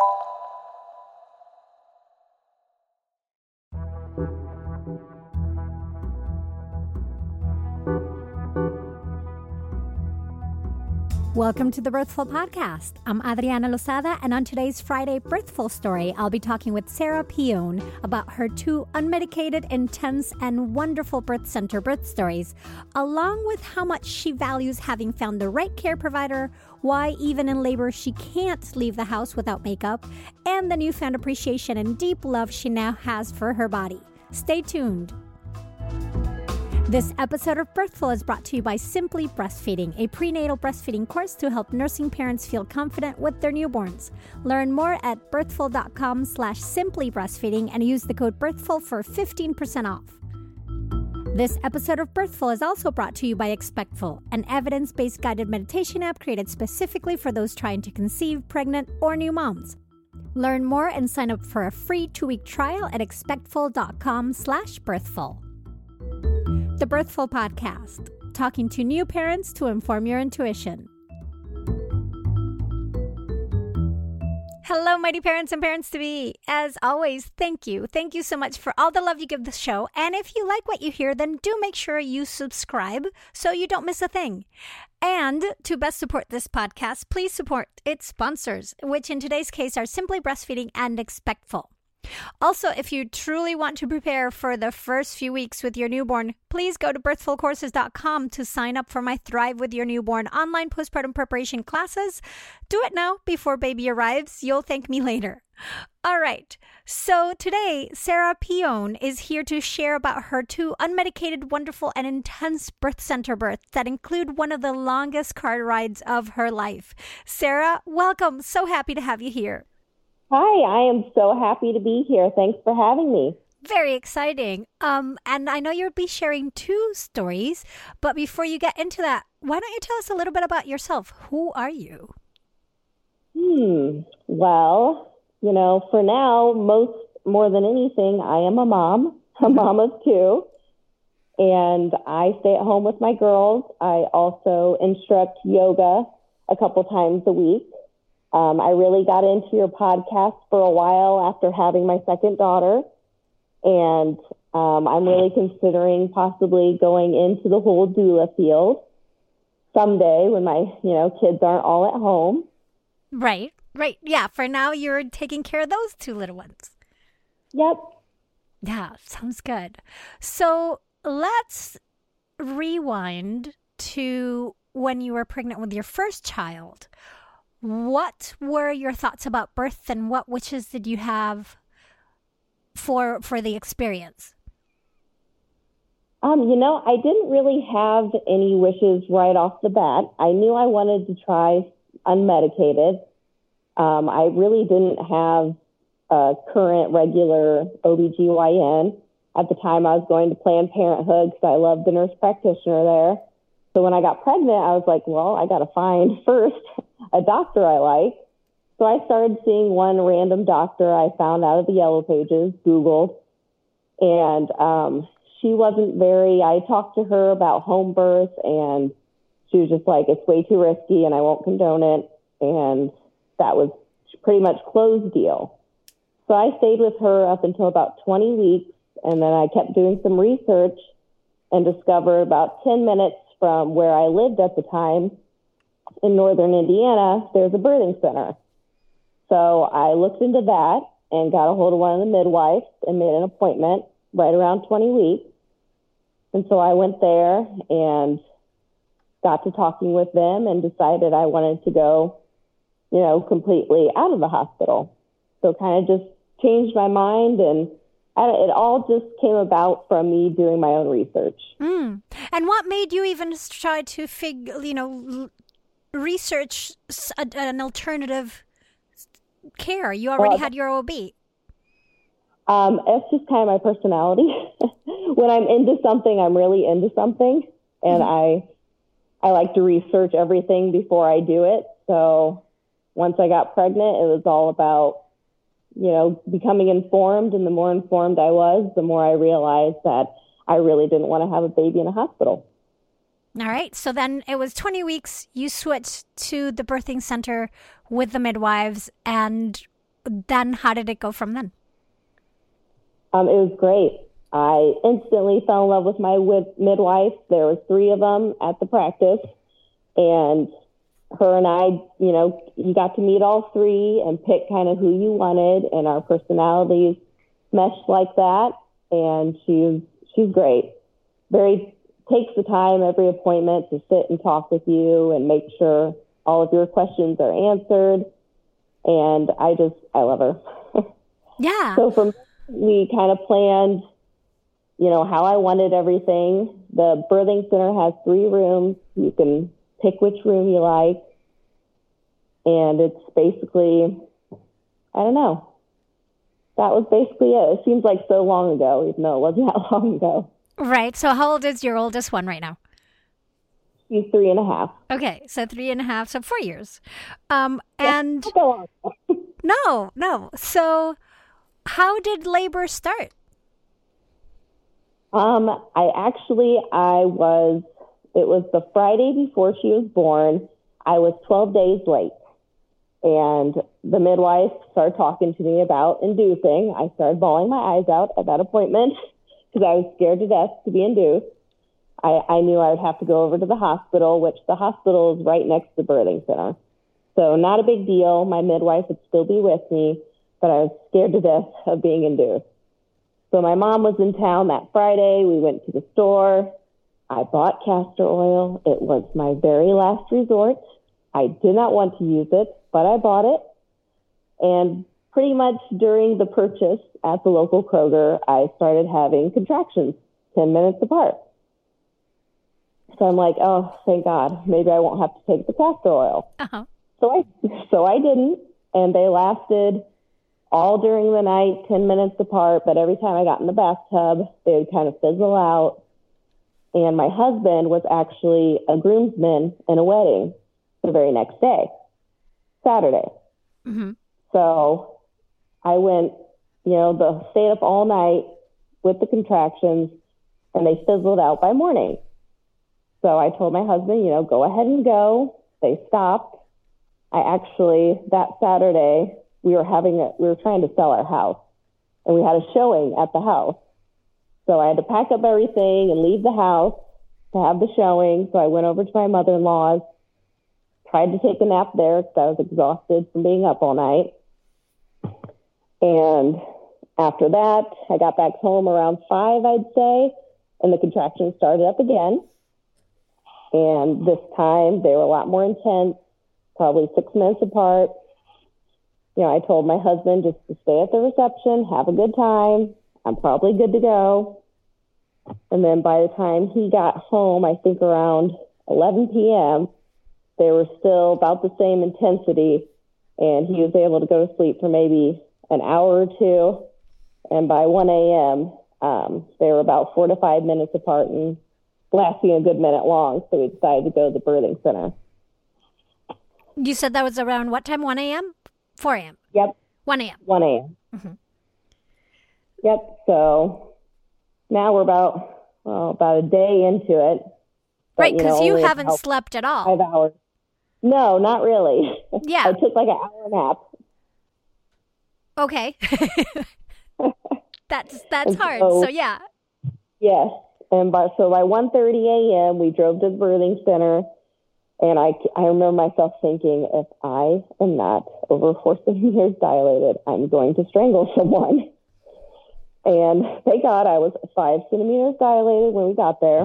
Welcome to the Birthful Podcast. I'm Adriana Lozada, and on today's Friday Birthful Story, I'll be talking with Sarah Pion about her 2 unmedicated, intense, and wonderful birth center birth stories, along with how much she values having found the right care provider, why even in labor she can't leave the house without makeup, and the newfound appreciation and deep love she now has for her body. Stay tuned. This episode of Birthful is brought to you by Simply Breastfeeding, a prenatal breastfeeding course to help nursing parents feel confident with their newborns. Learn more at birthful.com/simplybreastfeeding and use the code Birthful for 15% off. This episode of Birthful is also brought to you by Expectful, an evidence-based guided meditation app created specifically for those trying to conceive, pregnant, or new moms. Learn more and sign up for a free 2-week trial at expectful.com/birthful. The Birthful Podcast, talking to new parents to inform your intuition. Hello, mighty parents and parents-to-be. As always, thank you. Thank you so much for all the love you give the show. And if you like what you hear, then do make sure you subscribe so you don't miss a thing. And to best support this podcast, please support its sponsors, which in today's case are Simply Breastfeeding and Expectful. Also, if you truly want to prepare for the first few weeks with your newborn, please go to birthfulcourses.com to sign up for my Thrive with Your Newborn online postpartum preparation classes. Do it now before baby arrives. You'll thank me later. All right. So today, Sarah Pion is here to share about her 2 unmedicated, wonderful, and intense birth center births that include one of the longest car rides of her life. Sarah, welcome. So happy to have you here. Hi, I am so happy to be here. Thanks for having me. Very exciting. And I know you'll be sharing 2 stories, but before you get into that, why don't you tell us a little bit about yourself? Who are you? Well, for now, more than anything, I am a mom of 2, and I stay at home with my girls. I also instruct yoga a couple times a week. I really got into your podcast for a while after having my second daughter, and I'm really considering possibly going into the whole doula field someday when my, kids aren't all at home. Right. Yeah, for now you're taking care of those 2 little ones. Yep. Yeah, sounds good. So let's rewind to when you were pregnant with your first child. What were your thoughts about birth, and what wishes did you have for the experience? I didn't really have any wishes right off the bat. I knew I wanted to try unmedicated. I really didn't have a current regular OBGYN. At the time, I was going to Planned Parenthood because I loved the nurse practitioner there. So when I got pregnant, I was like, well, I got to find first a doctor I like. So I started seeing one random doctor I found out of the Yellow Pages, Googled. And she wasn't I talked to her about home birth, and she was just like, it's way too risky and I won't condone it. And that was pretty much closed deal. So I stayed with her up until about 20 weeks. And then I kept doing some research and discovered about 10 minutes from where I lived at the time in northern Indiana, there's a birthing center. So I looked into that and got a hold of one of the midwives and made an appointment right around 20 weeks. And so I went there and got to talking with them and decided I wanted to go, completely out of the hospital. So kind of just changed my mind, and it all just came about from me doing my own research. And what made you even try to research an alternative care? You already had your OB. It's just kind of my personality. When I'm into something, I'm really into something, and I like to research everything before I do it. So once I got pregnant, it was all about becoming informed, and the more informed I was, the more I realized that I really didn't want to have a baby in a hospital. All right. So then it was 20 weeks. You switched to the birthing center with the midwives. And then how did it go from then? It was great. I instantly fell in love with my midwife. There was 3 of them at the practice, and her and I, you got to meet all 3 and pick kind of who you wanted, and our personalities meshed like that. And she's great. Takes the time every appointment to sit and talk with you and make sure all of your questions are answered. And I love her. Yeah. So we kind of planned, how I wanted everything. The birthing center has 3 rooms. You can pick which room you like. And it's basically, I don't know. That was basically it. It seems like so long ago, even though it wasn't that long ago. Right. So how old is your oldest one right now? She's 3.5. Okay. So 3.5. So 4 years. And Go on. no. So how did labor start? It was the Friday before she was born. I was 12 days late. And the midwife started talking to me about inducing. I started bawling my eyes out at that appointment because I was scared to death to be induced. I knew I would have to go over to the hospital, which the hospital is right next to the birthing center. So not a big deal. My midwife would still be with me, but I was scared to death of being induced. So my mom was in town that Friday. We went to the store. I bought castor oil. It was my very last resort. I did not want to use it, but I bought it. And pretty much during the purchase at the local Kroger, I started having contractions 10 minutes apart. So I'm like, oh, thank God. Maybe I won't have to take the castor oil. Uh-huh. So I didn't. And they lasted all during the night, 10 minutes apart. But every time I got in the bathtub, they would kind of fizzle out. And my husband was actually a groomsman in a wedding the very next day, Saturday. Mm-hmm. So I went, stayed up all night with the contractions, and they fizzled out by morning. So I told my husband, go ahead and go. They stopped. That Saturday, we were trying to sell our house, and we had a showing at the house. So I had to pack up everything and leave the house to have the showing. So I went over to my mother-in-law's, tried to take a nap there because I was exhausted from being up all night. And after that, I got back home around 5, I'd say, and the contractions started up again. And this time, they were a lot more intense, probably 6 minutes apart. I told my husband just to stay at the reception, have a good time. I'm probably good to go. And then by the time he got home, I think around 11 p.m., they were still about the same intensity, and he was able to go to sleep for maybe an hour or 2. And by 1 a.m., they were about 4 to 5 minutes apart and lasting a good minute long. So we decided to go to the birthing center. You said that was around what time? 1 a.m.? 4 a.m.? Yep. 1 a.m. 1 a.m. Mm-hmm. Yep. So now we're about a day into it. But, right, because you haven't slept at all. 5 hours. No, not really. Yeah. I took like an hour nap. Okay. That's hard. So yeah. Yes. And by 1:30 a.m., we drove to the birthing center. And I remember myself thinking, if I am not over 4 centimeters dilated, I'm going to strangle someone. And thank God I was 5 centimeters dilated when we got there.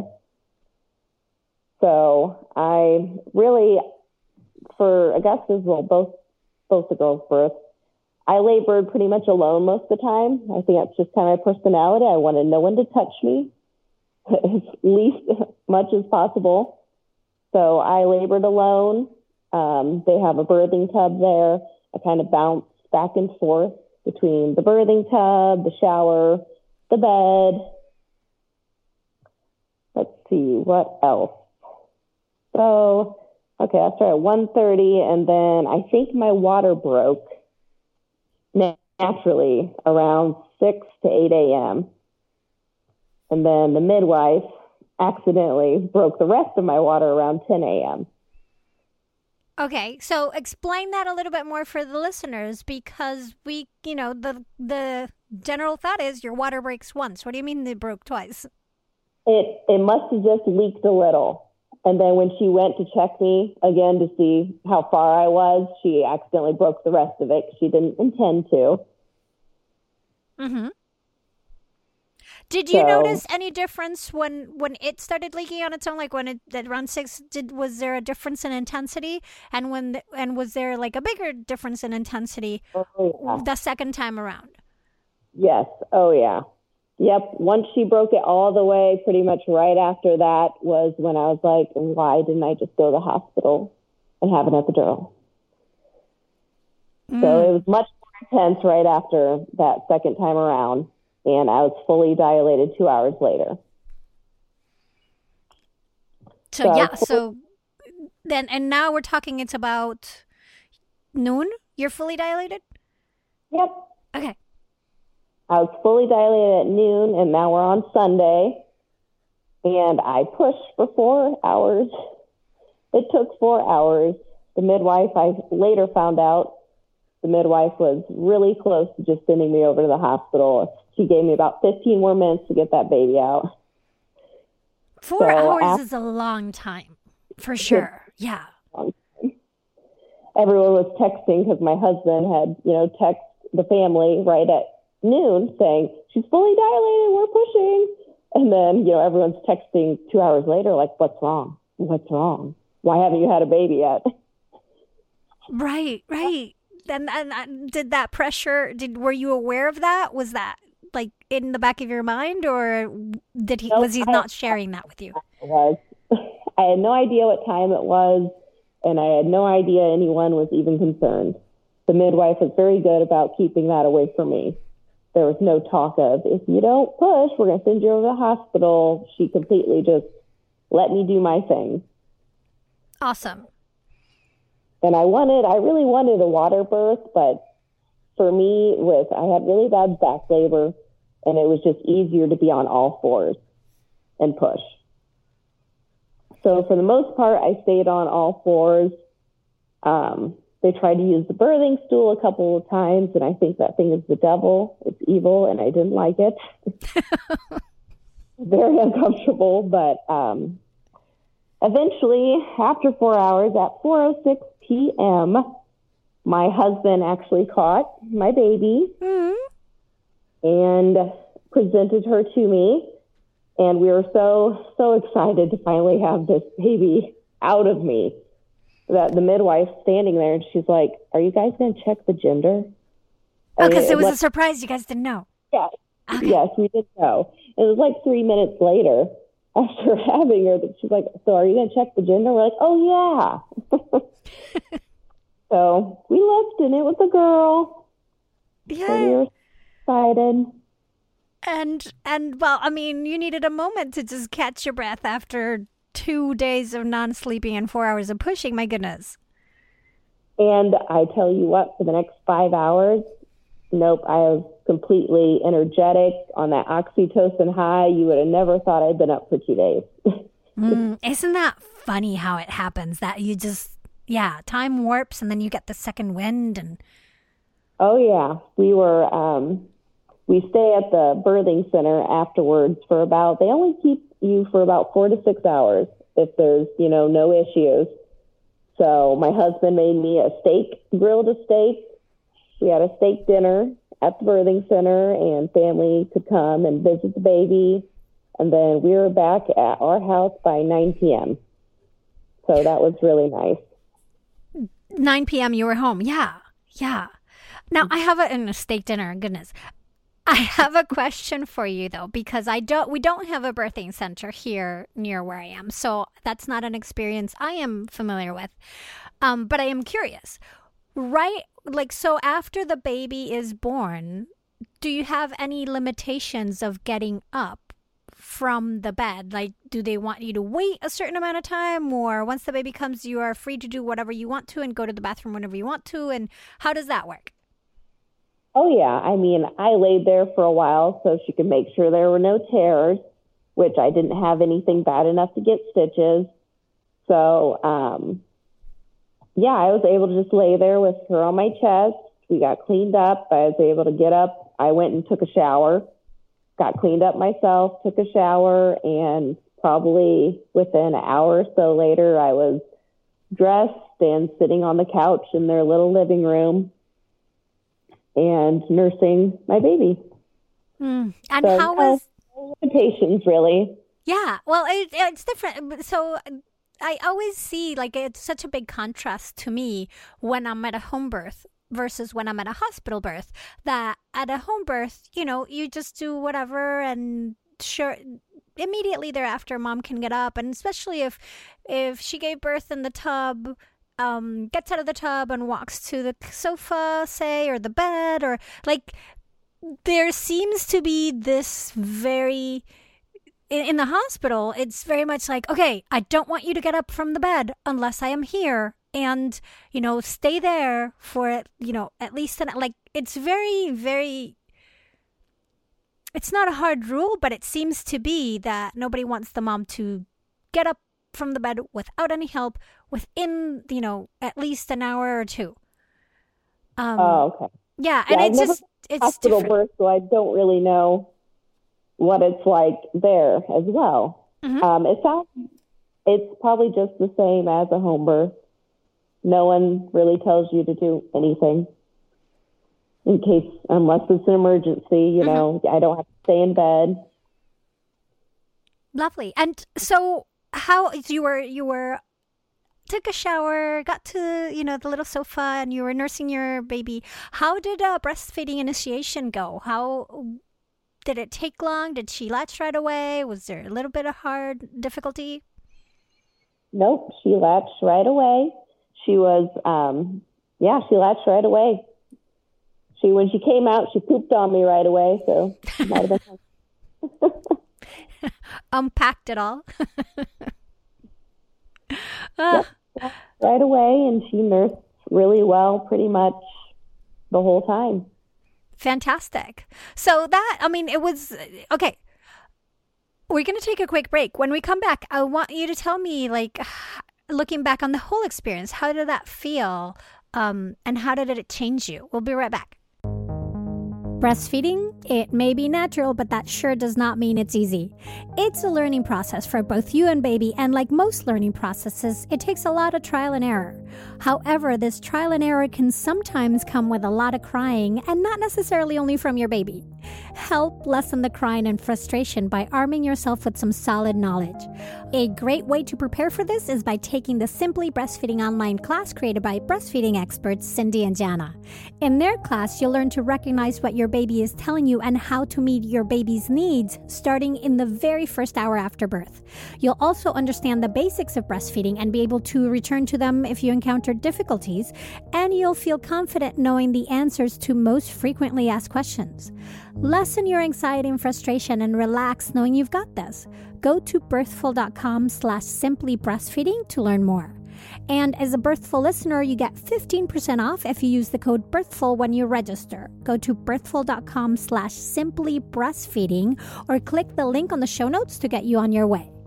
So I really, for Augustus, both the girls' births, I labored pretty much alone most of the time. I think that's just kind of my personality. I wanted no one to touch me as least much as possible. So I labored alone. They have a birthing tub there. I kind of bounced back and forth between the birthing tub, the shower, the bed. Let's see, what else? So, okay, I started at 1:30, and then I think my water broke naturally around 6 to 8 a.m. And then the midwife accidentally broke the rest of my water around 10 a.m. Okay, so explain that a little bit more for the listeners because the general thought is your water breaks once. What do you mean it broke twice? It must have just leaked a little. And then when she went to check me again to see how far I was, she accidentally broke the rest of it. She didn't intend to. Mm-hmm. Did you notice any difference when it started leaking on its own? Like when it at round 6, was there a difference in intensity? And was there like a bigger difference in intensity the second time around? Yes. Oh yeah. Yep. Once she broke it all the way, pretty much right after that was when I was like, why didn't I just go to the hospital and have an epidural? So it was much more intense right after that second time around. And I was fully dilated 2 hours later. So then, and now we're talking, it's about noon? You're fully dilated? Yep. Okay. I was fully dilated at noon, and now we're on Sunday. And I pushed for 4 hours. It took 4 hours. The midwife, I later found out, the midwife was really close to just sending me over to the hospital. She gave me about 15 more minutes to get that baby out. 4 hours is a long time, for sure. Yeah. Everyone was texting because my husband had, text the family right at noon saying, she's fully dilated, we're pushing. And then, everyone's texting 2 hours later, like, what's wrong? What's wrong? Why haven't you had a baby yet? Right. And did that pressure, were you aware of that? Was that like in the back of your mind, or was he not sharing that with you? I had no idea what time it was, and I had no idea anyone was even concerned. The midwife was very good about keeping that away from me. There was no talk of, if you don't push, we're going to send you over to the hospital. She completely just let me do my thing. Awesome. And I really wanted a water birth, but for me, I had really bad back labor, and it was just easier to be on all fours and push. So for the most part, I stayed on all fours. They tried to use the birthing stool a couple of times, and I think that thing is the devil. It's evil, and I didn't like it. Very uncomfortable, but eventually, after 4 hours, at 4:06 p.m., my husband actually caught my baby and presented her to me. And we were so, so excited to finally have this baby out of me that the midwife's standing there and she's like, are you guys going to check the gender? Oh, because it was a surprise. You guys didn't know. Yeah. Okay. Yes, we didn't know. It was like 3 minutes later after having her that she's like, so are you going to check the gender? We're like, oh, yeah. So we looked, and it was a girl. Yeah. So we were excited. And well, I mean, you needed a moment to just catch your breath after 2 days of non-sleeping and 4 hours of pushing. My goodness. And I tell you what, for the next 5 hours, nope, I was completely energetic on that oxytocin high. You would have never thought I'd been up for 2 days. Isn't that funny how it happens that you just... Yeah, time warps, and then you get the second wind. And oh yeah, we stay at the birthing center afterwards for they only keep you for about 4 to 6 hours if there's no issues. So my husband made me grilled a steak. We had a steak dinner at the birthing center, and family could come and visit the baby, and then we were back at our house by 9 p.m. So that was really nice. 9 p.m. you were home. Yeah. Now I have a steak dinner. Goodness. I have a question for you though, because we don't have a birthing center here near where I am. So that's not an experience I am familiar with. But I am curious, right? Like, so after the baby is born, do you have any limitations of getting up from the bed? Like, do they want you to wait a certain amount of time, or once the baby comes, you are free to do whatever you want to and go to the bathroom whenever you want to? And how does that work? Oh, yeah. I mean, I laid there for a while so she could make sure there were no tears, which I didn't have anything bad enough to get stitches. So yeah, I was able to just lay there with her on my chest. We got cleaned up. I was able to get up. I went and took a shower, got cleaned up myself, took a shower, and probably within an hour or so later, I was dressed and sitting on the couch in their little living room and nursing my baby. And so, how was... No limitations, really. Yeah, well, it's different. So I always see, like, it's such a big contrast to me when I'm at a home birth versus when I'm at a hospital birth, that at a home birth, you know, you just do whatever, and sure, immediately thereafter, mom can get up. And especially if she gave birth in the tub, gets out of the tub and walks to the sofa, say, or the bed, or like, there seems to be this very... In the hospital, it's very much like, okay, I don't want you to get up from the bed unless I am here, and, you know, stay there for, you know, at least, like, it's very, very, it's not a hard rule, but it seems to be that nobody wants the mom to get up from the bed without any help within, you know, at least an hour or two. Okay. Yeah, and I've never it's hospital different. birth, so I don't really know what it's like there as well. It's probably just the same as a home birth. No one really tells you to do anything unless it's an emergency, you know, I don't have to stay in bed. Lovely. And so how you were took a shower, got to, you know, the little sofa, and you were nursing your baby. How did breastfeeding initiation go? How did it take long? Did she latch right away? Was there a little bit of hard difficulty? Nope, she latched right away. She was, she latched right away. When she came out, she pooped on me right away, so it might have been unpacked it all. Yep, right away, and she nursed really well pretty much the whole time. Fantastic. So that, I mean, it was, okay, we're going to take a quick break. When we come back, I want you to tell me, like, looking back on the whole experience, how did that feel? And how did it change you? We'll be right back. Breastfeeding, it may be natural, but that sure does not mean it's easy. It's a learning process for both you and baby, and like most learning processes, it takes a lot of trial and error. However, this trial and error can sometimes come with a lot of crying, and not necessarily only from your baby. Help lessen the crying and frustration by arming yourself with some solid knowledge. A great way to prepare for this is by taking the Simply Breastfeeding online class created by breastfeeding experts Cindy and Jana. In their class, you'll learn to recognize what your baby is telling you and how to meet your baby's needs starting in the very first hour after birth. You'll also understand the basics of breastfeeding and be able to return to them if you encounter difficulties, and you'll feel confident knowing the answers to most frequently asked questions. Lessen your anxiety and frustration and relax knowing you've got this. Go to birthful.com/simplybreastfeeding to learn more. And as a Birthful listener, you get 15% off if you use the code Birthful when you register. Go to birthful.com/simplybreastfeeding or click the link on the show notes to get you on your way.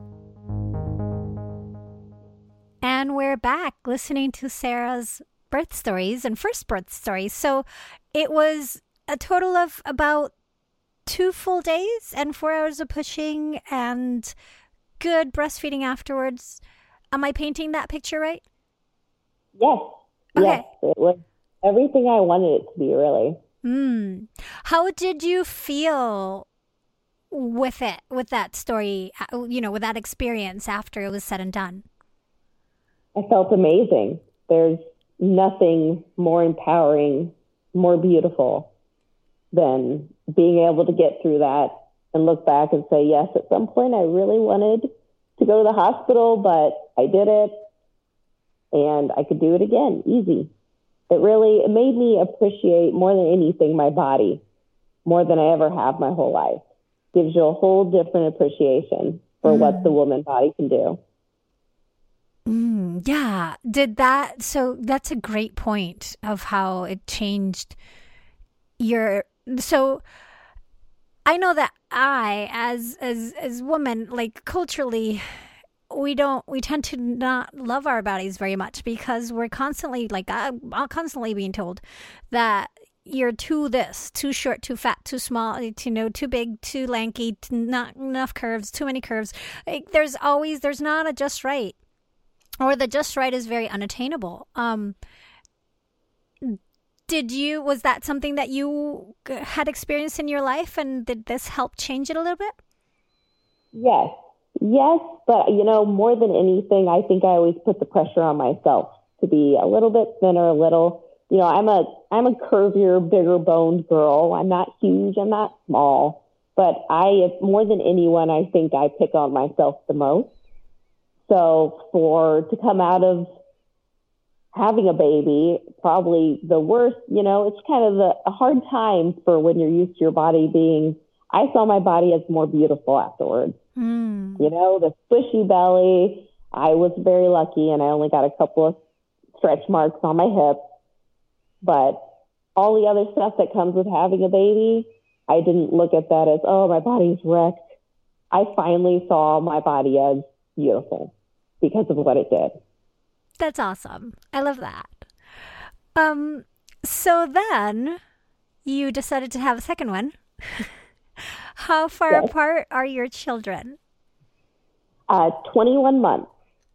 And we're back listening to Sarah's birth stories and first birth stories. So it was a total of about 2 full days and 4 hours of pushing and good breastfeeding afterwards. Am I painting that picture right? Yes. Okay. Yes, it was everything I wanted it to be, really. How did you feel with it, with that story, you know, with that experience after it was said and done? I felt amazing. There's nothing more empowering, more beautiful than being able to get through that and look back and say, yes, at some point I really wanted to go to the hospital, but I did it and I could do it again, easy. It made me appreciate more than anything my body, more than I ever have my whole life. Gives you a whole different appreciation for what the woman body can do. Yeah. So that's a great point of how it changed so I know that I, as woman, like culturally, we tend to not love our bodies very much because we're constantly I'm constantly being told that you're too short, too fat, too small, too big, too lanky, not enough curves, too many curves. There's not a just right, or the just right is very unattainable. Was that something that you had experienced in your life, and did this help change it a little bit? Yes. Yes, but, more than anything, I think I always put the pressure on myself to be a little bit thinner, I'm a curvier, bigger boned girl. I'm not huge. I'm not small. But more than anyone, I think I pick on myself the most. So to come out of having a baby, probably the worst, it's kind of a hard time for when you're used to your body I saw my body as more beautiful afterwards. The squishy belly. I was very lucky, and I only got a couple of stretch marks on my hips. But all the other stuff that comes with having a baby, I didn't look at that as, oh, my body's wrecked. I finally saw my body as beautiful because of what it did. That's awesome. I love that. So then you decided to have a second one. How far apart are your children? 21 months.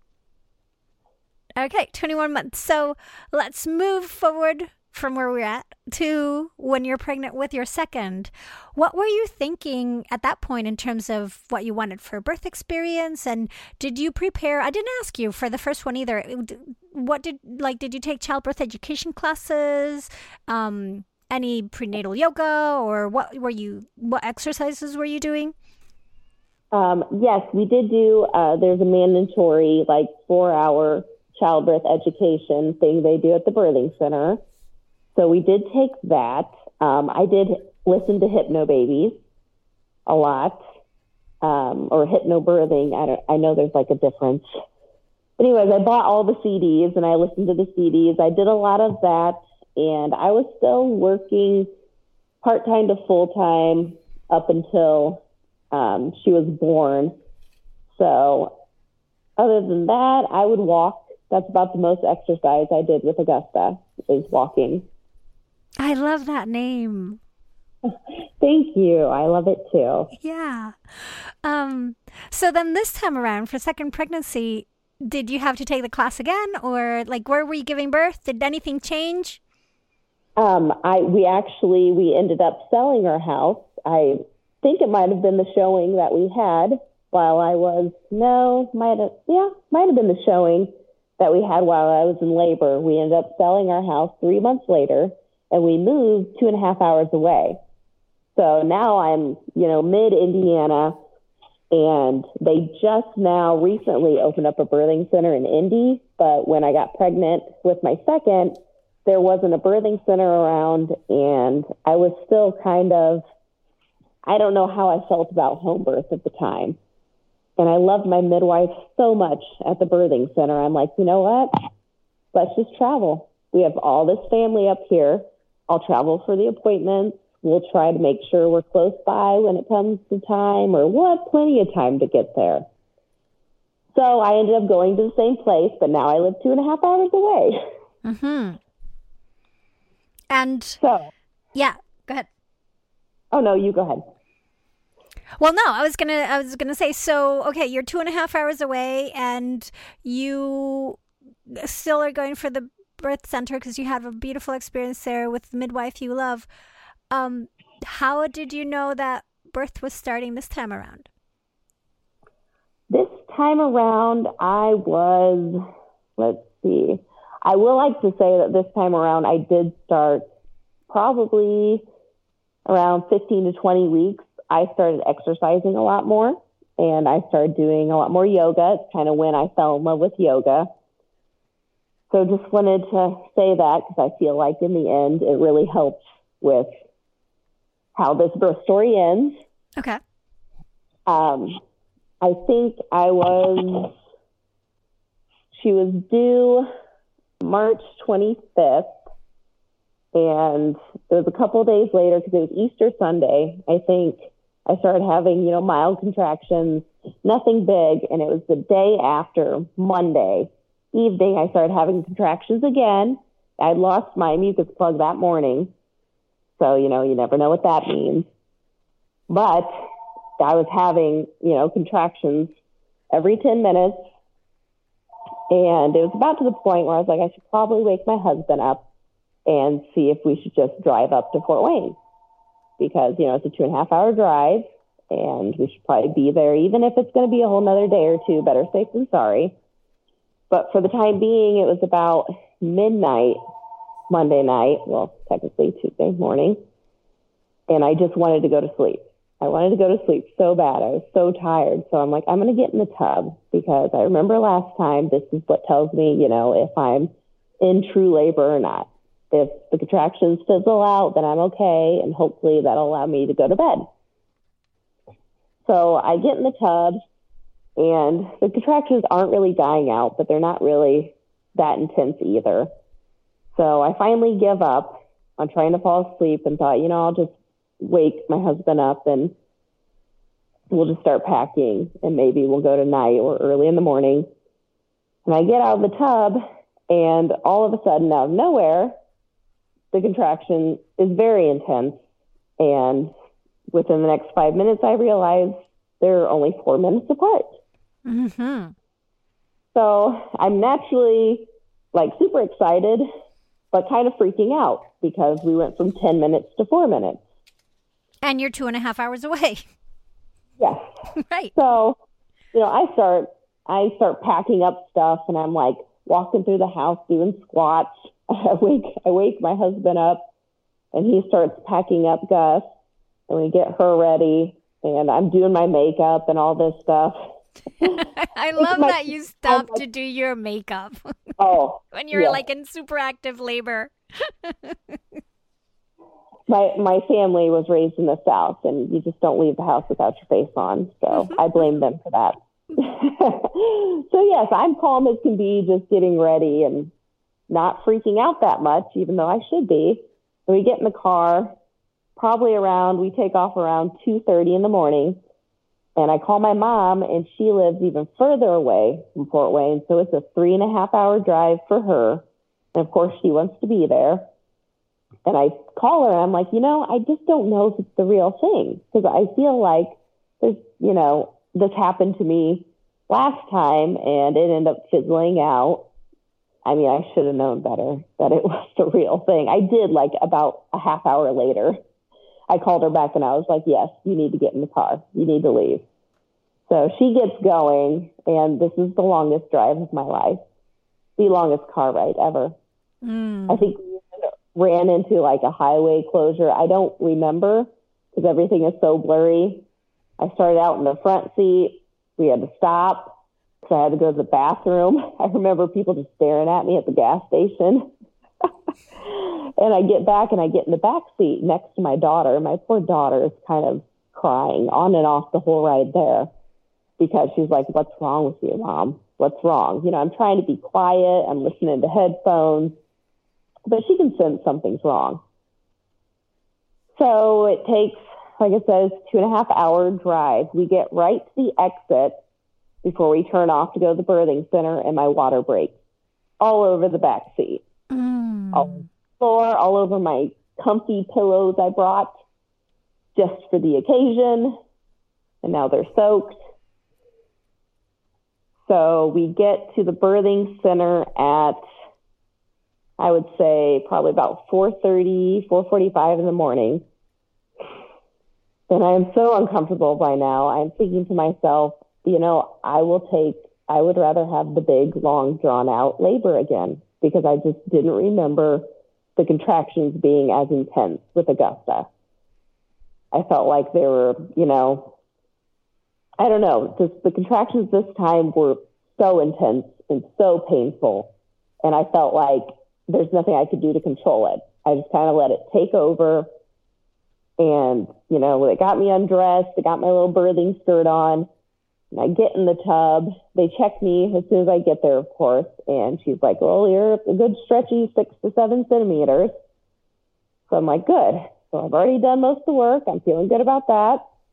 Okay, 21 months. So let's move forward from where we're at to when you're pregnant with your second. What were you thinking at that point in terms of what you wanted for a birth experience? And did you prepare? I didn't ask you for the first one either. Did you take childbirth education classes? Any prenatal yoga, or what exercises were you doing? Yes, we did do, there's a mandatory 4-hour childbirth education thing they do at the birthing center. So we did take that. I did listen to Hypnobabies a lot, or hypnobirthing. I know there's a difference. Anyways, I bought all the CDs and I listened to the CDs. I did a lot of that, and I was still working part-time to full-time up until she was born. So other than that, I would walk. That's about the most exercise I did with Augusta, is walking. I love that name. Thank you. I love it too. Yeah. So then this time around for second pregnancy, did you have to take the class again, or where were you giving birth? Did anything change? We ended up selling our house. I think it might have been the showing that we had might have been the showing that we had while I was in labor. We ended up selling our house 3 months later, and we moved 2.5 hours away. So now I'm, mid-Indiana, and they just now recently opened up a birthing center in Indy. But when I got pregnant with my second, there wasn't a birthing center around, and I was still I don't know how I felt about home birth at the time. And I loved my midwife so much at the birthing center. I'm like, you know what? Let's just travel. We have all this family up here. I'll travel for the appointments. We'll try to make sure we're close by when it comes to time, or we'll have plenty of time to get there. So I ended up going to the same place, but now I live 2.5 hours away. Mm-hmm. And so, yeah, go ahead. Oh no, you go ahead. Well, no, I was gonna say, so okay, you're 2.5 hours away, and you still are going for the birth center because you had a beautiful experience there with the midwife you love. How did you know that birth was starting this time around? This time around, I will like to say that this time around I did start probably around 15 to 20 weeks. I started exercising a lot more, and I started doing a lot more yoga. It's kind of when I fell in love with yoga. So just wanted to say that because I feel like in the end it really helped with how this birth story ends. Okay. I think she was due March 25th, and it was a couple of days later because it was Easter Sunday. I think I started having, mild contractions, nothing big. And it was the day after, Monday evening, I started having contractions again. I'd lost my mucus plug that morning. So, you never know what that means. But I was having, contractions every 10 minutes. And it was about to the point where I was like, I should probably wake my husband up and see if we should just drive up to Fort Wayne. Because, it's a 2.5-hour drive, and we should probably be there, even if it's going to be a whole nother day or two. Better safe than sorry. But for the time being, it was about midnight, Monday night, well, technically Tuesday morning, and I just wanted to go to sleep. I wanted to go to sleep so bad. I was so tired. So I'm like, I'm going to get in the tub, because I remember last time, this is what tells me, if I'm in true labor or not. If the contractions fizzle out, then I'm okay, and hopefully that'll allow me to go to bed. So I get in the tub, and the contractions aren't really dying out, but they're not really that intense either. So I finally give up on trying to fall asleep and thought, I'll just wake my husband up and we'll just start packing, and maybe we'll go tonight or early in the morning. And I get out of the tub, and all of a sudden, out of nowhere, the contraction is very intense. And within the next 5 minutes, I realize they're only 4 minutes apart. Mm-hmm. So I'm naturally super excited, but kind of freaking out, because we went from 10 minutes to 4 minutes. And you're 2.5 hours away. Yes. Right. So, I start packing up stuff, and I'm walking through the house doing squats. I wake my husband up, and he starts packing up Gus, and we get her ready, and I'm doing my makeup and all this stuff. I love that you stopped to do your makeup. Oh, when you're in super active labor. My family was raised in the South, and you just don't leave the house without your face on. So I blame them for that. So yes, I'm calm as can be, just getting ready and not freaking out that much, even though I should be. So we get in the car, we take off around 2:30 in the morning. And I call my mom, and she lives even further away from Fort Wayne. So it's a 3.5-hour drive for her. And of course, she wants to be there. And I call her, and I'm like, I just don't know if it's the real thing, because I feel like there's, this happened to me last time, and it ended up fizzling out. I mean, I should have known better that it was the real thing. I did about a half hour later. I called her back, and I was like, yes, you need to get in the car. You need to leave. So she gets going, and this is the longest drive of my life, the longest car ride ever. I think we ran into a highway closure. I don't remember, because everything is so blurry. I started out in the front seat. We had to stop, because I had to go to the bathroom. I remember people just staring at me at the gas station. And I get back, and I get in the back seat next to my daughter. My poor daughter is kind of crying on and off the whole ride there, because she's like, what's wrong with you, Mom? What's wrong? I'm trying to be quiet. I'm listening to headphones, but she can sense something's wrong. So it takes, like I said, it's 2.5-hour drive. We get right to the exit before we turn off to go to the birthing center, and my water breaks all over the back seat. All over the floor, all over my comfy pillows I brought just for the occasion, and now they're soaked. So we get to the birthing center at, I would say, probably about 4:30, 4:45 in the morning. And I am so uncomfortable by now. I'm thinking to myself, I would rather have the big, long, drawn-out labor again, because I just didn't remember the contractions being as intense with Augusta. I felt like they were, I don't know, just the contractions this time were so intense and so painful. And I felt like there's nothing I could do to control it. I just kind of let it take over. And, they got me undressed. They got my little birthing skirt on. And I get in the tub. They check me as soon as I get there, of course. And she's like, well, you're a good stretchy 6 to 7 centimeters. So I'm like, good. So I've already done most of the work. I'm feeling good about that.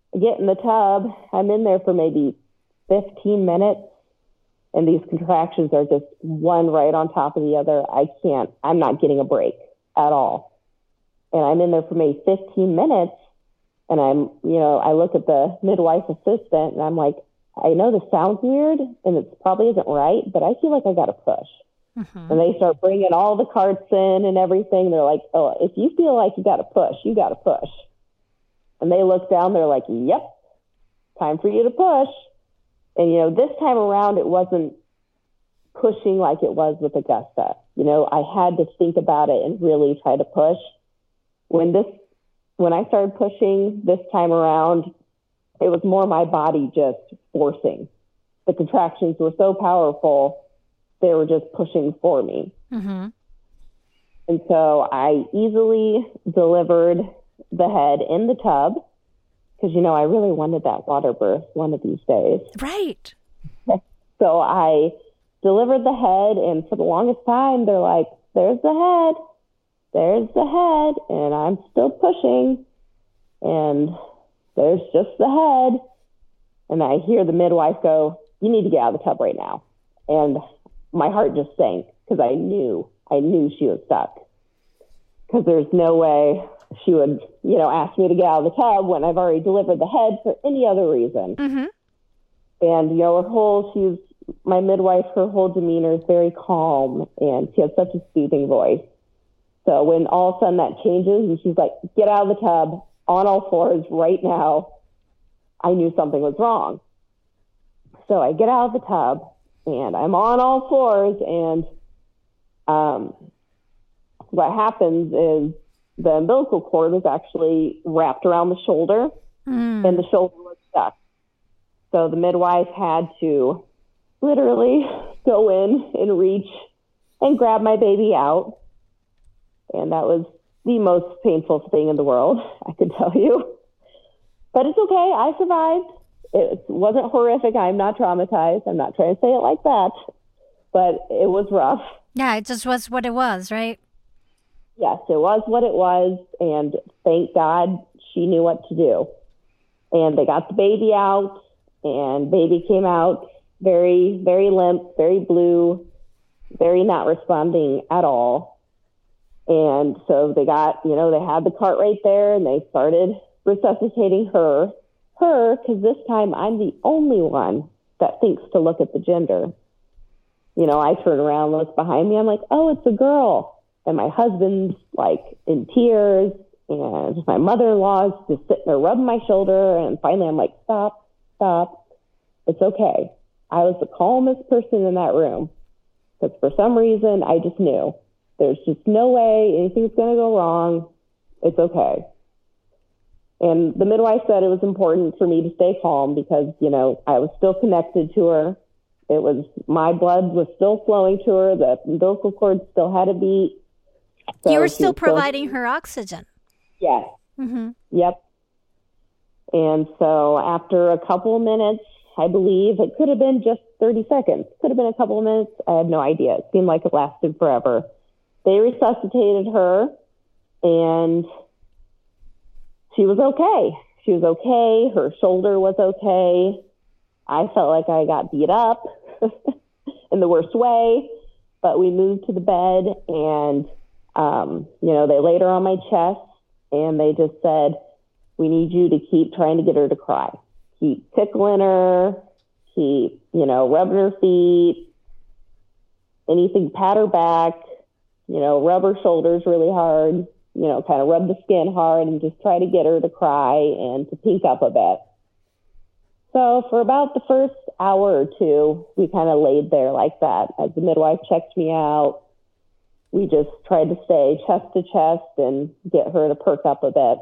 I get in the tub. I'm in there for maybe 15 minutes, and these contractions are just one right on top of the other. I'm not getting a break at all. And I'm in there for maybe 15 minutes, and I look at the midwife assistant, and I'm like, I know this sounds weird, and it probably isn't right, but I feel like I got to push. Mm-hmm. And they start bringing all the carts in and everything. They're like, oh, if you feel like you got to push, you got to push. And they look down, they're like, yep, time for you to push. And, this time around, it wasn't pushing like it was with Augusta. I had to think about it and really try to push. When I started pushing this time around, it was more my body just forcing. The contractions were so powerful, they were just pushing for me. Mm-hmm. And so I easily delivered the head in the tub because, I really wanted that water birth one of these days. Right. So I delivered the head, and for the longest time, they're like, there's the head. There's the head. And I'm still pushing, and there's just the head. And I hear the midwife go, you need to get out of the tub right now. And my heart just sank because I knew she was stuck. Because there's no way she would, ask me to get out of the tub when I've already delivered the head for any other reason. Mm-hmm. And, my midwife, her whole demeanor is very calm, and she has such a soothing voice. So when all of a sudden that changes and she's like, get out of the tub on all fours right now, I knew something was wrong. So I get out of the tub and I'm on all fours, and what happens is the umbilical cord was actually wrapped around the shoulder, and the shoulder was stuck. So the midwife had to literally go in and reach and grab my baby out. And that was the most painful thing in the world, I could tell you. But it's okay. I survived. It wasn't horrific. I'm not traumatized. I'm not trying to say it like that. But it was rough. Yeah, it just was what it was, right? Yes, it was what it was. And thank God she knew what to do. And they got the baby out, and baby came out very, very limp, very blue, very not responding at all. And so they got, they had the cart right there, and they started resuscitating her, because this time I'm the only one that thinks to look at the gender. I turn around, look behind me, I'm like, oh, it's a girl. And my husband's like in tears, and my mother-in-law's just sitting there rubbing my shoulder. And finally I'm like, stop. It's okay. I was the calmest person in that room, because for some reason I just knew there's just no way anything's going to go wrong. It's okay. And the midwife said it was important for me to stay calm because, I was still connected to her. My blood was still flowing to her. The umbilical cord still had a beat. So you were still providing her oxygen. Yes. Mm-hmm. Yep. And so after a couple of minutes, I believe it could have been just 30 seconds, could have been a couple of minutes. I had no idea. It seemed like it lasted forever. They resuscitated her, and she was okay. She was okay. Her shoulder was okay. I felt like I got beat up in the worst way, but we moved to the bed, and, they laid her on my chest, and they just said, we need you to keep trying to get her to cry. Keep tickling her, keep, rubbing her feet, anything, pat her back, rub her shoulders really hard, kind of rub the skin hard, and just try to get her to cry and to pink up a bit. So for about the first hour or two, we kind of laid there like that. As the midwife checked me out, we just tried to stay chest to chest and get her to perk up a bit.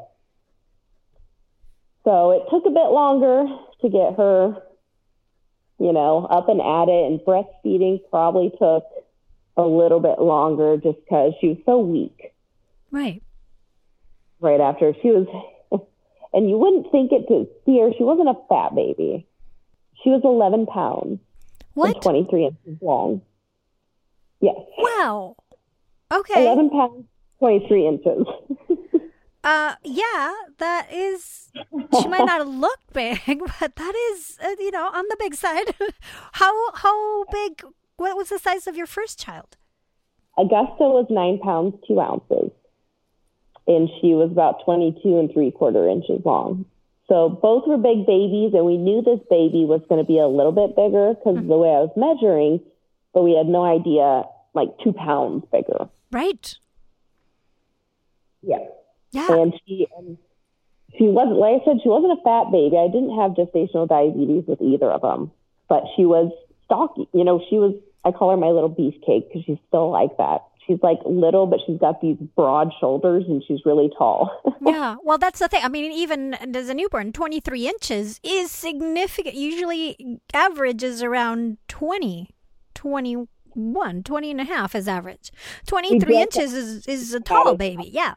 So it took a bit longer to get her, up and at it, and breastfeeding probably took a little bit longer just because she was so weak. Right. Right after she was, and you wouldn't think it to see her. She wasn't a fat baby. She was 11 pounds. What? And 23 inches long. Yes. Wow. Okay. 11 pounds, 23 inches. Yeah, that is She might not look big, but that is, on the big side. How big? What was the size of your first child? Augusta was 9 pounds, 2 ounces. And she was about 22 3/4 inches long. So both were big babies, and we knew this baby was going to be a little bit bigger because of the way I was measuring, but we had no idea, like 2 pounds bigger. Right. Yeah. Yeah. And she wasn't, like I said, she wasn't a fat baby. I didn't have gestational diabetes with either of them, but she was stocky. I call her my little beefcake because she's still like that. She's like little, but she's got these broad shoulders and she's really tall. Yeah. Well, that's the thing. I mean, even as a newborn, 23 inches is significant. Usually average is around 20 and a half is average. 23 inches is a tall baby. Yeah.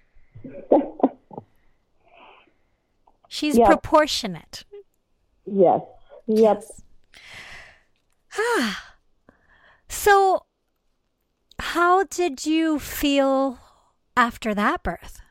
She's proportionate. Yes. Yep. So, how did you feel after that birth?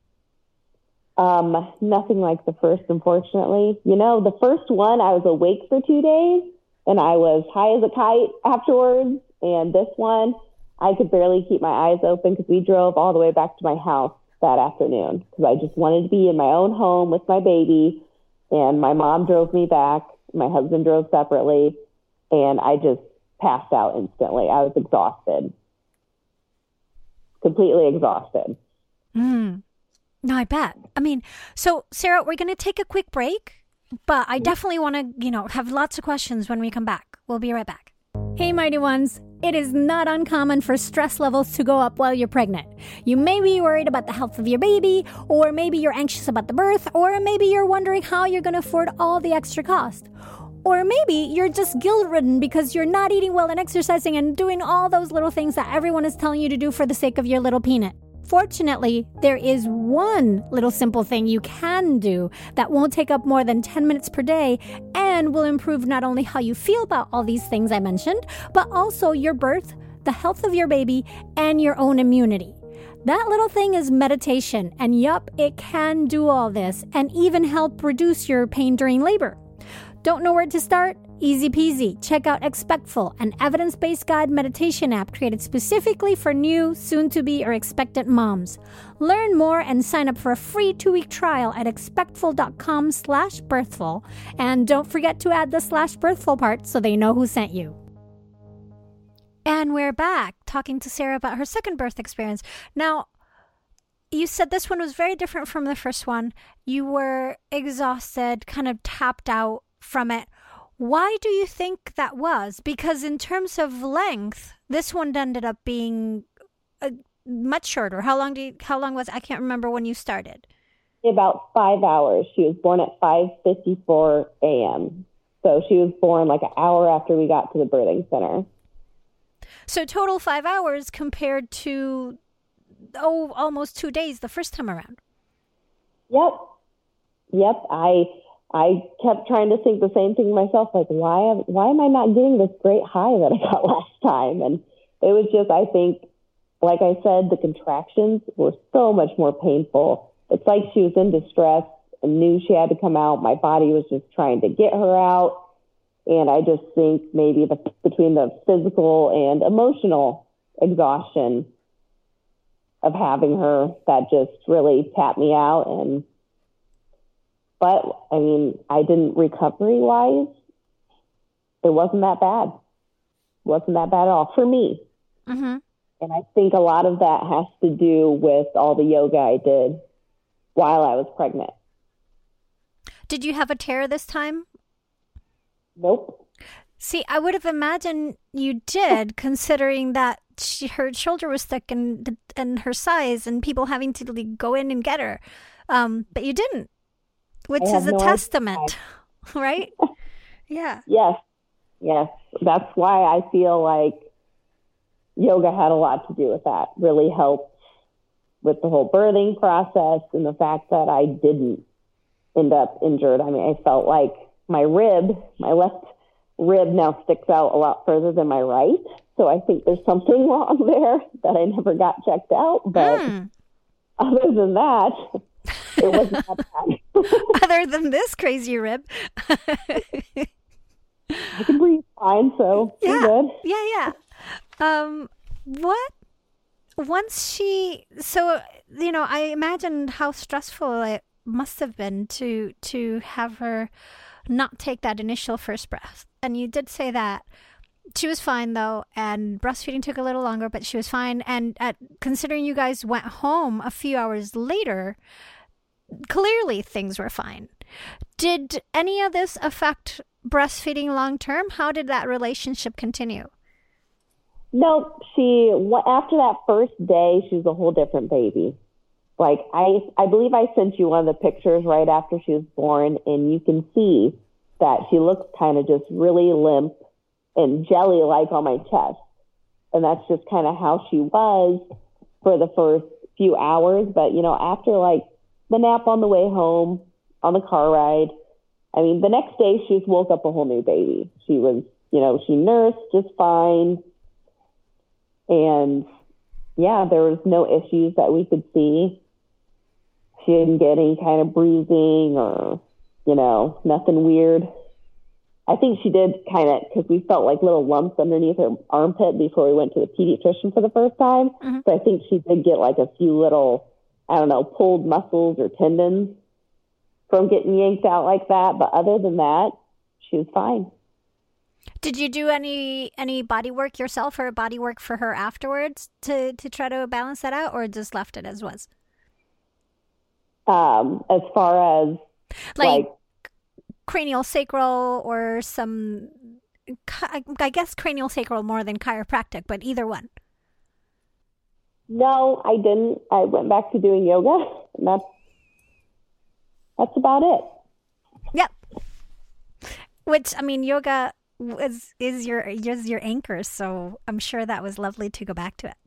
Nothing like the first, unfortunately. The first one, I was awake for 2 days and I was high as a kite afterwards. And this one, I could barely keep my eyes open because we drove all the way back to my house that afternoon because I just wanted to be in my own home with my baby. And my mom drove me back. My husband drove separately. And I just passed out instantly. I was exhausted. Completely exhausted. No, I bet. I mean, so Sarah, we're going to take a quick break, but I definitely want to, have lots of questions when we come back. We'll be right back. Hey, Mighty Ones. It is not uncommon for stress levels to go up while you're pregnant. You may be worried about the health of your baby, or maybe you're anxious about the birth, or maybe you're wondering how you're going to afford all the extra cost. Or maybe you're just guilt-ridden because you're not eating well and exercising and doing all those little things that everyone is telling you to do for the sake of your little peanut. Fortunately, there is one little simple thing you can do that won't take up more than 10 minutes per day and will improve not only how you feel about all these things I mentioned, but also your birth, the health of your baby, and your own immunity. That little thing is meditation, and yup, it can do all this and even help reduce your pain during labor. Don't know where to start? Easy peasy. Check out Expectful, an evidence-based guide meditation app created specifically for new, soon-to-be, or expectant moms. Learn more and sign up for a free 2-week trial at expectful.com/birthful. And don't forget to add the /birthful part so they know who sent you. And we're back talking to Sarah about her second birth experience. Now, you said this one was very different from the first one. You were exhausted, kind of tapped out from it. Why do you think that was? Because in terms of length, this one ended up being much shorter. How long was it? I can't remember when you started. About 5 hours. She was born at 5:54 a.m. So she was born like an hour after we got to the birthing center. So total 5 hours compared to almost 2 days the first time around. Yep. I kept trying to think the same thing myself, like, why am I not getting this great high that I got last time? And it was just, I think, like I said, the contractions were so much more painful. It's like she was in distress and knew she had to come out. My body was just trying to get her out. And I just think maybe between the physical and emotional exhaustion of having her, that just really tapped me out. But I mean, I didn't recovery-wise. It wasn't that bad. It wasn't that bad at all for me. Mm-hmm. And I think a lot of that has to do with all the yoga I did while I was pregnant. Did you have a tear this time? Nope. See, I would have imagined you did, considering that her shoulder was stuck and her size and people having to go in and get her. But you didn't, which is a testament, right? Yeah. Yes. That's why I feel like yoga had a lot to do with that. Really helped with the whole birthing process and the fact that I didn't end up injured. I mean, I felt like my left rib now sticks out a lot further than my right. So I think there's something wrong there that I never got checked out. But other than that, it it wasn't that bad. Other than this crazy rib. I can breathe fine, so we're good. Yeah. What? Once she, so, I imagined how stressful it must have been to have her not take that initial first breath. And you did say that she was fine, though, and breastfeeding took a little longer, but she was fine. And considering you guys went home a few hours later, clearly things were fine. Did any of this affect breastfeeding long term? How did that relationship continue? No, after that first day, she was a whole different baby. Like, I believe I sent you one of the pictures right after she was born, and you can see that she looks kind of just really limp and jelly-like on my chest. And that's just kind of how she was for the first few hours. But, after, like, the nap on the way home, on the car ride, I mean, the next day she just woke up a whole new baby. She was, she nursed just fine. And, yeah, there was no issues that we could see. She didn't get any kind of bruising or, nothing weird. I think she did kind of, because we felt like little lumps underneath her armpit before we went to the pediatrician for the first time. Mm-hmm. So I think she did get like a few little, pulled muscles or tendons from getting yanked out like that. But other than that, she was fine. Did you do any body work yourself or body work for her afterwards to try to balance that out, or just left it as was? As far as like cranial sacral or some, I guess cranial sacral more than chiropractic, but either one. No, I didn't. I went back to doing yoga, and that's about it. Yep. Which, I mean, yoga is your anchor, so I'm sure that was lovely to go back to it.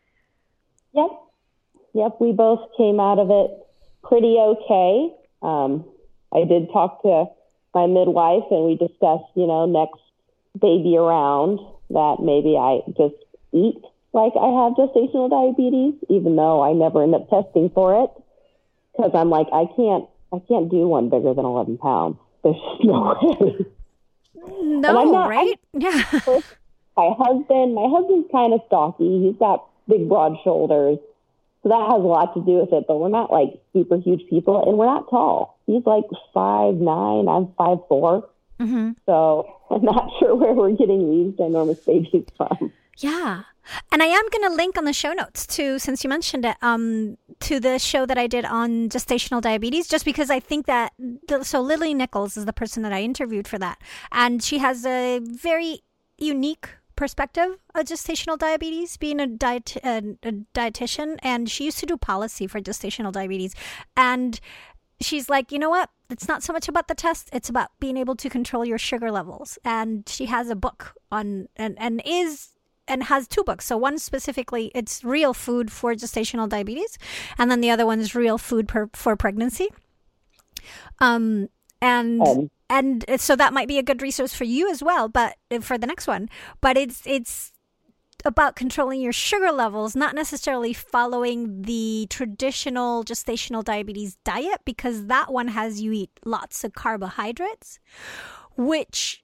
Yep. We both came out of it pretty okay. I did talk to my midwife, and we discussed, next baby around, that maybe I just eat like I have gestational diabetes, even though I never end up testing for it, because I'm like, I can't do one bigger than 11 pounds. There's no way. No, right? Yeah. My husband's kind of stocky. He's got big, broad shoulders. So that has a lot to do with it, but we're not like super huge people, and we're not tall. He's like 5'9", I'm 5'4". Mm-hmm. So I'm not sure where we're getting these ginormous babies from. Yeah. And I am going to link on the show notes too, since you mentioned it, to the show that I did on gestational diabetes, just because I think that, so Lily Nichols is the person that I interviewed for that. And she has a very unique perspective of gestational diabetes, being a dietitian, and she used to do policy for gestational diabetes. And she's like, you know what? It's not so much about the test. It's about being able to control your sugar levels. And she has a book on, and has two books. So one specifically, it's Real Food for Gestational Diabetes. And then the other one is Real Food for Pregnancy. And so that might be a good resource for you as well, but for the next one. But it's about controlling your sugar levels, not necessarily following the traditional gestational diabetes diet, because that one has you eat lots of carbohydrates, which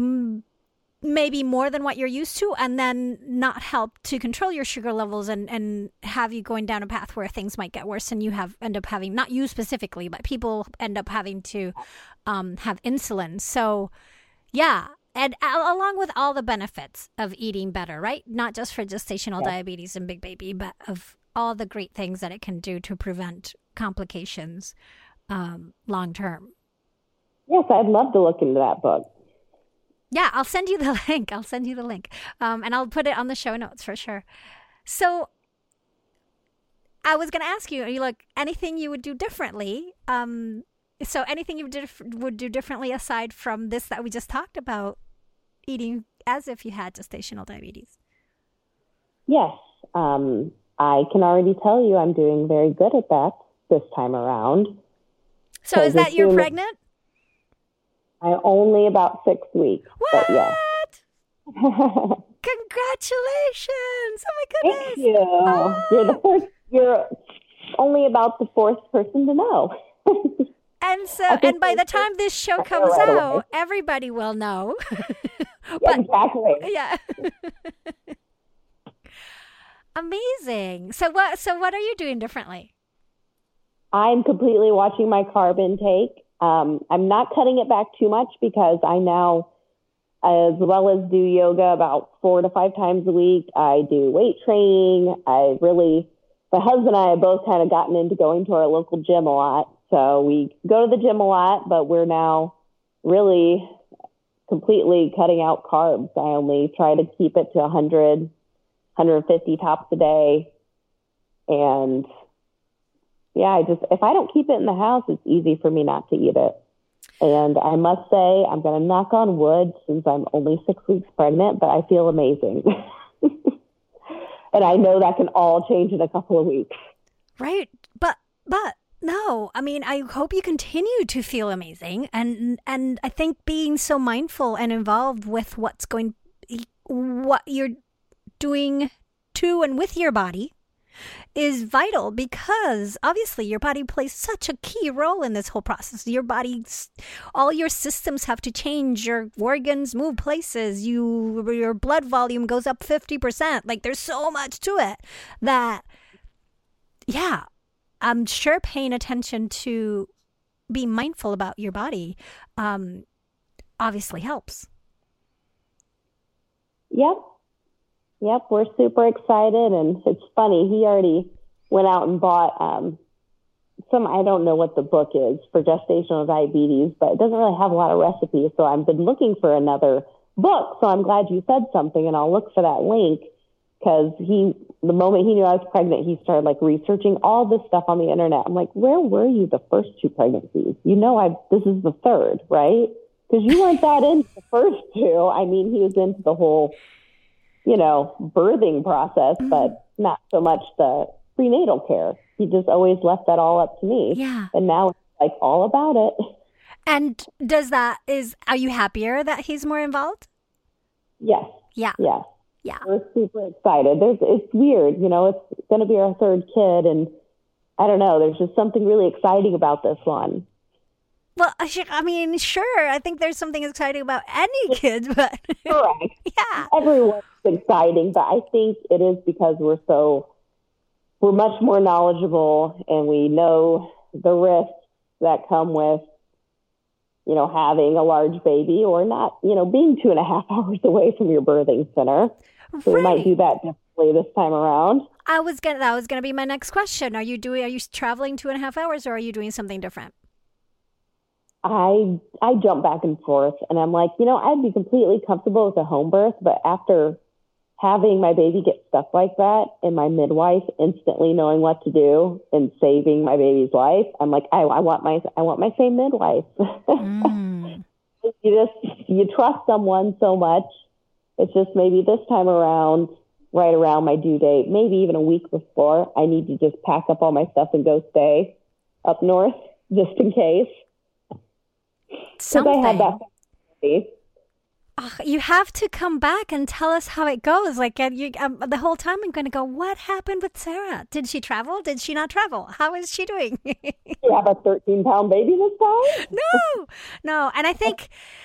maybe more than what you're used to, and then not help to control your sugar levels and have you going down a path where things might get worse, and you end up having, not you specifically, but people end up having to have insulin. So yeah, and along with all the benefits of eating better, right? Not just for gestational diabetes and big baby, but of all the great things that it can do to prevent complications long term. Yes, I'd love to look into that book. Yeah, I'll send you the link. And I'll put it on the show notes for sure. So I was going to ask you, anything you would do differently? So anything you would do differently aside from this that we just talked about, eating as if you had gestational diabetes? Yes. I can already tell you I'm doing very good at that this time around. So is that you're pregnant? I'm only about 6 weeks. What? But yes. Congratulations! Oh my goodness! Thank you. Oh. You're the first. only about the fourth person to know. And so, and by the time this show comes out, everybody will know. But, exactly. Yeah. Amazing. So what are you doing differently? I'm completely watching my carb intake. I'm not cutting it back too much because I now, as well as do yoga about 4 to 5 times a week, I do weight training. My husband and I have both kind of gotten into going to our local gym a lot. So we go to the gym a lot, but we're now really completely cutting out carbs. I only try to keep it to 100, 150 tops a day. And yeah, if I don't keep it in the house, it's easy for me not to eat it. And I must say, I'm going to knock on wood since I'm only 6 weeks pregnant, but I feel amazing. And I know that can all change in a couple of weeks. Right. But no, I mean, I hope you continue to feel amazing. And I think being so mindful and involved with what you're doing to and with your body is vital, because obviously your body plays such a key role in this whole process. All your systems have to change. Your organs move places. Your blood volume goes up 50%. Like, there's so much to it that, yeah, I'm sure paying attention to be mindful about your body obviously helps. Yep, we're super excited, and it's funny, he already went out and bought I don't know what the book is for gestational diabetes, but it doesn't really have a lot of recipes, so I've been looking for another book, so I'm glad you said something, and I'll look for that link, because the moment he knew I was pregnant, he started researching all this stuff on the internet. I'm like, where were you the first 2 pregnancies? This is the third, right? Because you weren't that into the first 2. I mean, he was into the whole birthing process, but not so much the prenatal care. He just always left that all up to me. Yeah. And now it's all about it. And are you happier that he's more involved? Yes. Yeah. Yes. Yeah. We're super excited. It's weird, it's going to be our 3rd kid, and I don't know, there's just something really exciting about this one. Well, I mean, sure. I think there's something exciting about any kids, but correct. Yeah, everyone's exciting, but I think it is because we're much more knowledgeable, and we know the risks that come with, having a large baby or not, being 2.5 hours away from your birthing center. So we might do that differently this time around. That was gonna be my next question. Are you traveling 2.5 hours, or are you doing something different? I jump back and forth, and I'm like, I'd be completely comfortable with a home birth, but after having my baby get stuck like that, and my midwife instantly knowing what to do and saving my baby's life, I'm like, I want my same midwife. You trust someone so much. It's just maybe this time around, right around my due date, maybe even a week before, I need to just pack up all my stuff and go stay up north just in case. Something. I had that. You have to come back and tell us how it goes. The whole time I'm going to go, what happened with Sarah? Did she travel? Did she not travel? How is she doing? You have a 13-pound baby this time? No. And I think,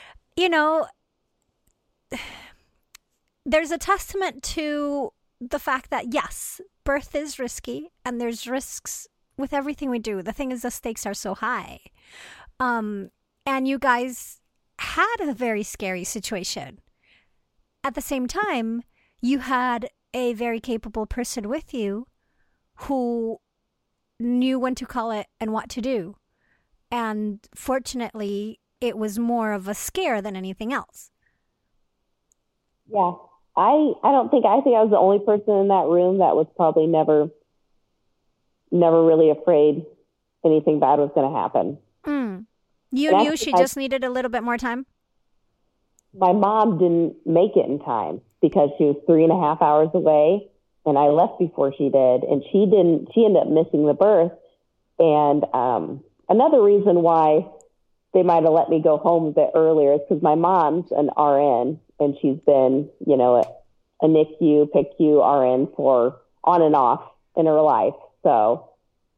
there's a testament to the fact that, yes, birth is risky, and there's risks with everything we do. The thing is, the stakes are so high. And you guys had a very scary situation. At the same time, you had a very capable person with you who knew when to call it and what to do. And fortunately, it was more of a scare than anything else. Yeah. I think I was the only person in that room that was probably never really afraid anything bad was going to happen. You knew she just needed a little bit more time? My mom didn't make it in time because she was 3.5 hours away, and I left before she did, and she ended up missing the birth. And another reason why they might have let me go home a bit earlier is because my mom's an RN, and she's been, a NICU, PICU RN for on and off in her life. So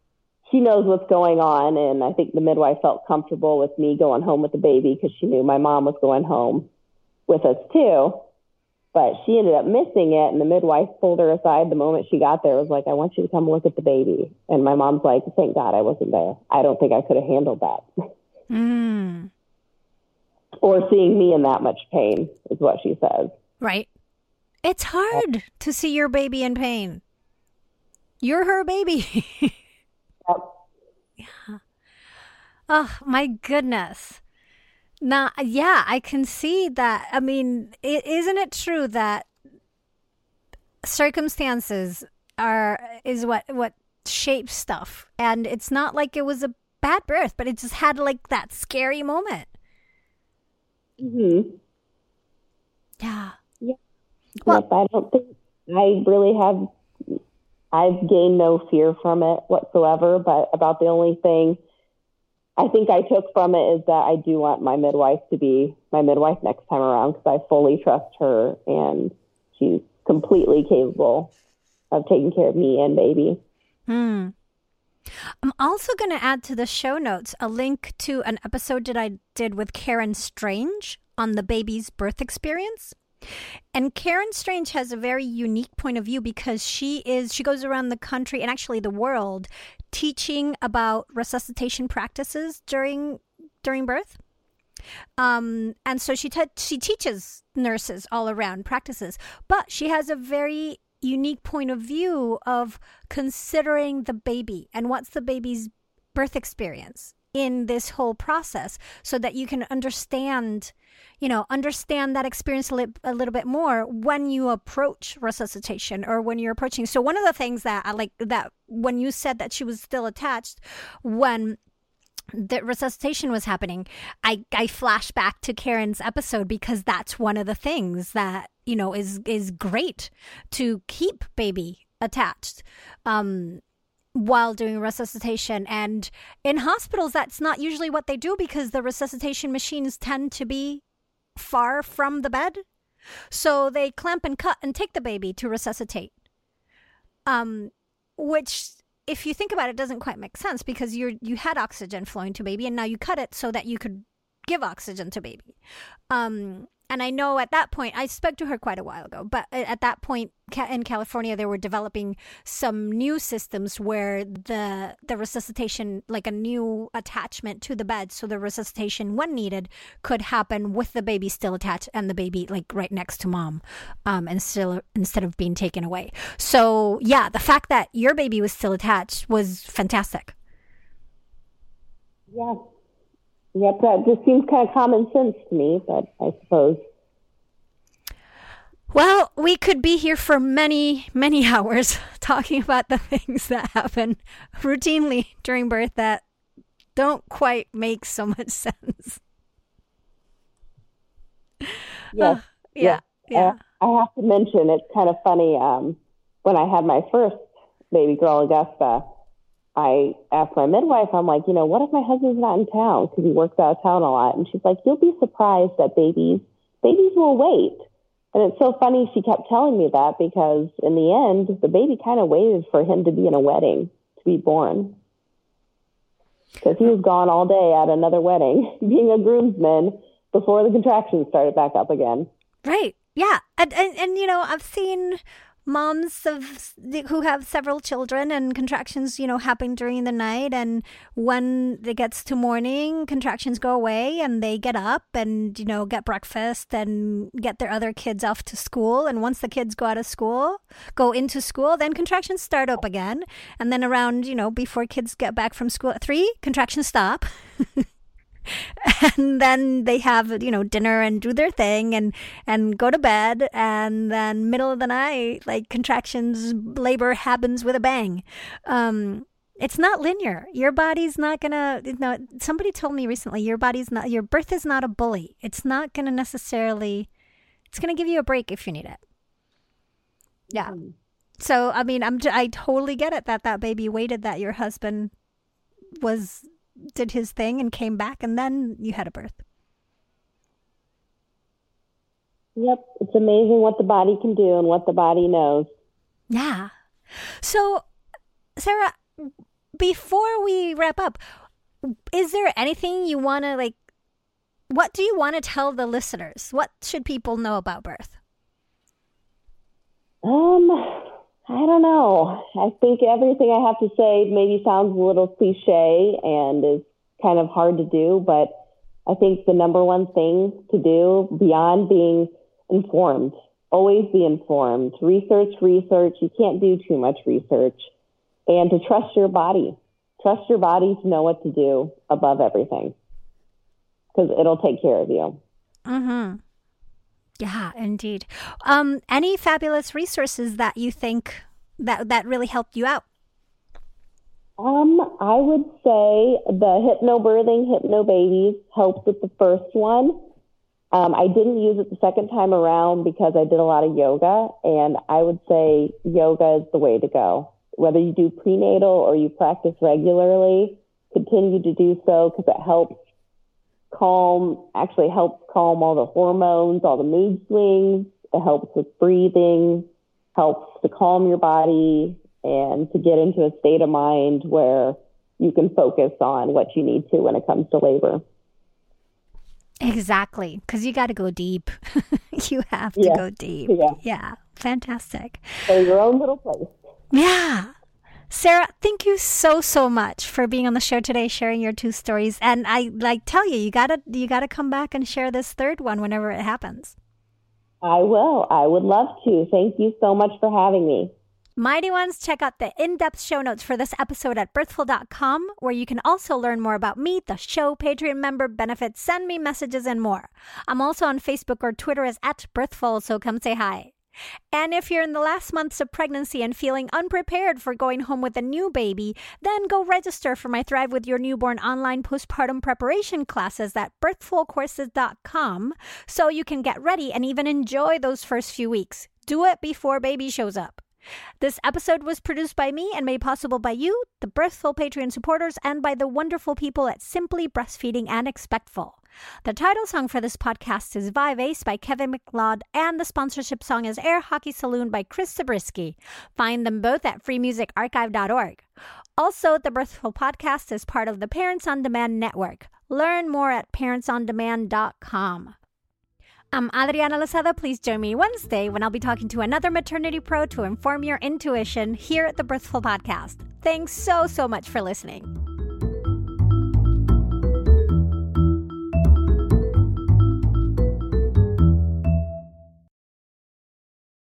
she knows what's going on. And I think the midwife felt comfortable with me going home with the baby because she knew my mom was going home with us too. But she ended up missing it, and the midwife pulled her aside the moment she got there. Was like, I want you to come look at the baby. And my mom's like, thank God I wasn't there. I don't think I could have handled that. Mm. Or seeing me in that much pain is what she says. Right. It's hard to see your baby in pain. You're her baby. Yep. Yeah. Oh, my goodness. Now, yeah, I can see that. I mean, isn't it true that circumstances is what shapes stuff? And it's not like it was a bad birth, but it just had like that scary moment. Mm-hmm. Yeah. Yeah. Well, Yep, I don't think I've gained no fear from it whatsoever, but about the only thing I think I took from it is that I do want my midwife to be my midwife next time around because I fully trust her and she's completely capable of taking care of me and baby. I'm also going to add to the show notes a link to an episode that I did with Karen Strange on the baby's birth experience. And Karen Strange has a very unique point of view because she goes around the country and actually the world teaching about resuscitation practices during birth. And so she teaches nurses all around practices, but she has a very unique point of view of considering the baby and what's the baby's birth experience in this whole process so that you can understand that experience a little bit more when you approach resuscitation or when you're approaching. So one of the things that I like that when you said that she was still attached when the resuscitation was happening, I flash back to Karen's episode because that's one of the things that, is great to keep baby attached. While doing resuscitation. And in hospitals, that's not usually what they do because the resuscitation machines tend to be far from the bed. So they clamp and cut and take the baby to resuscitate. Which, if you think about it, doesn't quite make sense because you had oxygen flowing to baby and now you cut it so that you could give oxygen to baby. And I know at that point, I spoke to her quite a while ago, but at that point in California, they were developing some new systems where the resuscitation, like a new attachment to the bed, so the resuscitation when needed could happen with the baby still attached and the baby like right next to mom, and still instead of being taken away. So yeah, the fact that your baby was still attached was fantastic. Yeah. Yep, that just seems kind of common sense to me, but I suppose. Well, we could be here for many, many hours talking about the things that happen routinely during birth that don't quite make so much sense. Yes. Yeah. I have to mention, it's kind of funny. When I had my first baby girl, Augusta, I asked my midwife, I'm like, what if my husband's not in town? Because he works out of town a lot. And she's like, you'll be surprised that babies will wait. And it's so funny she kept telling me that because in the end, the baby kind of waited for him to be in a wedding to be born. Because he was gone all day at another wedding, being a groomsman before the contractions started back up again. Right. Yeah. And I've seen moms who have several children and contractions, happen during the night. And when it gets to morning, contractions go away and they get up and, get breakfast and get their other kids off to school. And once the kids go into school, then contractions start up again. And then around, before kids get back from school at 3, contractions stop. And then they have, dinner and do their thing and go to bed. And then middle of the night, like contractions, labor happens with a bang. It's not linear. Your body's not gonna, somebody told me recently, your birth is not a bully. It's not gonna necessarily, it's gonna give you a break if you need it. Yeah. So, I mean, I totally get it that baby waited that your husband did his thing and came back and then you had a birth. Yep. It's amazing what the body can do and what the body knows. Yeah. So, Sarah, before we wrap up, is there anything you want to what do you want to tell the listeners? What should people know about birth? I don't know. I think everything I have to say maybe sounds a little cliche and is kind of hard to do, but I think the number one thing to do beyond being informed, always be informed. Research. You can't do too much research. And to trust your body. Trust your body to know what to do above everything, because it'll take care of you. Mm-hmm. Yeah, indeed. Any fabulous resources that you think that really helped you out? I would say the Hypnobirthing, Hypnobabies helped with the first one. I didn't use it the second time around because I did a lot of yoga, and I would say yoga is the way to go. Whether you do prenatal or you practice regularly, continue to do so because it helps calm all the hormones, all the mood swings. It helps with breathing, helps to calm your body and to get into a state of mind where you can focus on what you need to when it comes to labor. Exactly, because you got to go deep. You have to go deep. Yeah, fantastic. So your own little place. Yeah. Sarah, thank you so much for being on the show today, sharing your two stories. And I tell you gotta come back and share this third one whenever it happens. I will. I would love to. Thank you so much for having me. Mighty Ones, check out the in-depth show notes for this episode at birthful.com, where you can also learn more about me, the show, Patreon member benefits, send me messages, and more. I'm also on Facebook or Twitter as @birthful, so come say hi. And if you're in the last months of pregnancy and feeling unprepared for going home with a new baby, then go register for my Thrive with Your Newborn online postpartum preparation classes at birthfulcourses.com so you can get ready and even enjoy those first few weeks. Do it before baby shows up. This episode was produced by me and made possible by you, the Birthful Patreon supporters, and by the wonderful people at Simply Breastfeeding and Expectful. The title song for this podcast is Vive Ace by Kevin MacLeod, and the sponsorship song is Air Hockey Saloon by Chris Zabriskie. Find them both at freemusicarchive.org. Also, the Birthful podcast is part of the Parents on Demand network. Learn more at parentsondemand.com. I'm Adriana Lozada. Please join me Wednesday when I'll be talking to another maternity pro to inform your intuition here at the Birthful podcast. Thanks so much for listening.